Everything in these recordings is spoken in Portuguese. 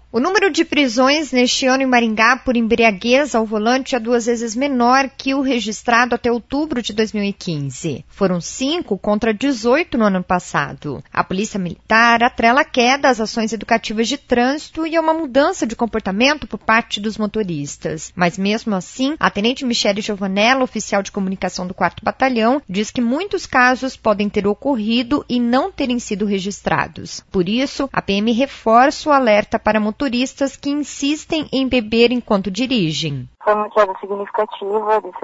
O número de prisões neste ano em Maringá por embriaguez ao volante é 2 vezes menor que o registrado até outubro de 2015. Foram 5 contra 18 no ano passado. A Polícia Militar atrela a queda às ações educativas de trânsito e a uma mudança de comportamento por parte dos motoristas. Mas mesmo assim, a Tenente Michele Giovanella, oficial de comunicação do 4º Batalhão, diz que muitos casos podem ter ocorrido e não terem sido registrados. Por isso, a PM reforça o alerta para motoristas que insistem em beber enquanto dirigem. Foi uma queda significativa de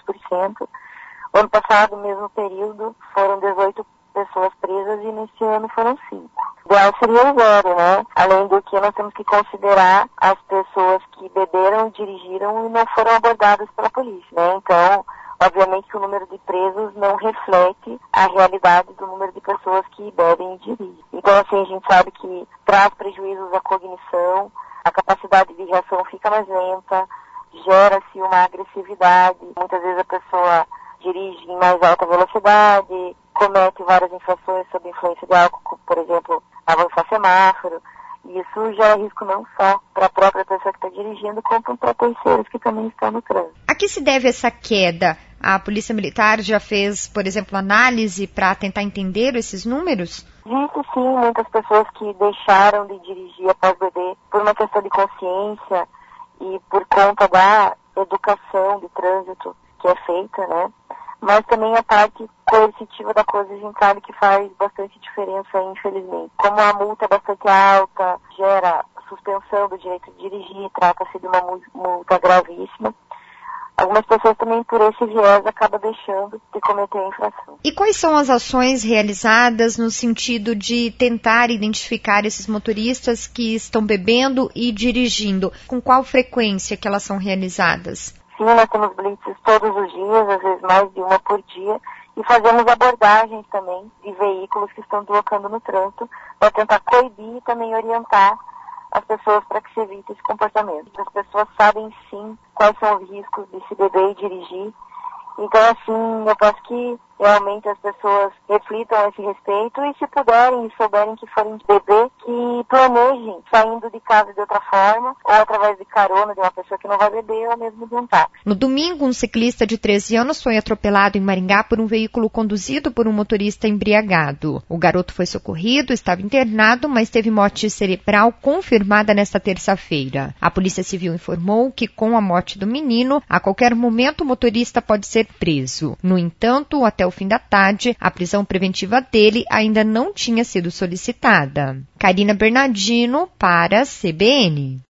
72%. O ano passado, no mesmo período, foram 18 pessoas presas e nesse ano foram 5. O ideal seria 0, né? Além do que nós temos que considerar as pessoas que beberam, dirigiram e não foram abordadas pela polícia, né? Então, obviamente que o número de presos não reflete a realidade do número de pessoas que bebem e dirigem. Então, assim, a gente sabe que traz prejuízos à cognição, a capacidade de reação fica mais lenta, gera-se uma agressividade. Muitas vezes a pessoa dirige em mais alta velocidade, comete várias infrações sob influência de álcool, por exemplo, avançar semáforo. E isso gera risco não só para a própria pessoa que está dirigindo, como para terceiros que também estão no trânsito. A que se deve essa queda? A Polícia Militar já fez, por exemplo, análise para tentar entender esses números? Existe sim muitas pessoas que deixaram de dirigir após beber por uma questão de consciência e por conta da educação de trânsito que é feita, né? Mas também a parte coercitiva da coisa a gente sabe que faz bastante diferença, infelizmente. Como a multa é bastante alta, gera suspensão do direito de dirigir, trata-se de uma multa gravíssima. Algumas pessoas também, por esse viés, acabam deixando de cometer a infração. E quais são as ações realizadas no sentido de tentar identificar esses motoristas que estão bebendo e dirigindo? Com qual frequência que elas são realizadas? Sim, nós temos blitzes todos os dias, às vezes mais de uma por dia, e fazemos abordagens também de veículos que estão deslocando no trânsito para tentar coibir e também orientar as pessoas para que se evite esse comportamento. As pessoas sabem sim quais são os riscos de se beber e dirigir. Então, assim, eu peço que realmente as pessoas reflitam a esse respeito e se puderem e souberem que forem beber, que planejem saindo de casa de outra forma, ou através de carona de uma pessoa que não vai beber, ou mesmo de um táxi. No domingo, um ciclista de 13 anos foi atropelado em Maringá por um veículo conduzido por um motorista embriagado. O garoto foi socorrido, estava internado, mas teve morte cerebral confirmada nesta terça-feira. A Polícia Civil informou que, com a morte do menino, a qualquer momento o motorista pode ser preso. No entanto, até o fim da tarde, a prisão preventiva dele ainda não tinha sido solicitada. Karina Bernardino para a CBN.